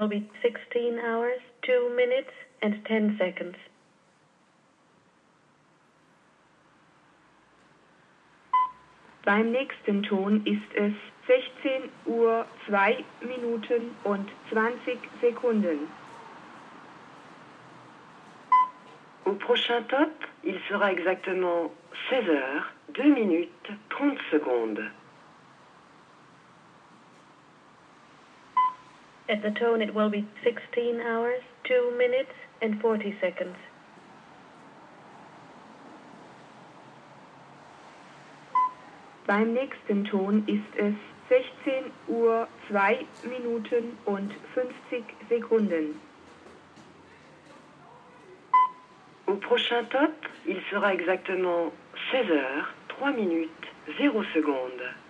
will be 16 hours, 2 minutes and 10 seconds. Beim nächsten Ton ist es 16 Uhr 2 Minuten und 20 Sekunden. Au prochain top, il sera exactement 16 heures, 2 minutes, 30 secondes. At the tone it will be 16 hours, 2 minutes and 40 seconds. Beim nächsten Ton ist es 16 Uhr 2 Minuten und 50 Sekunden. Au prochain top, il sera exactement 16 heures, 3 minutes, 0 secondes.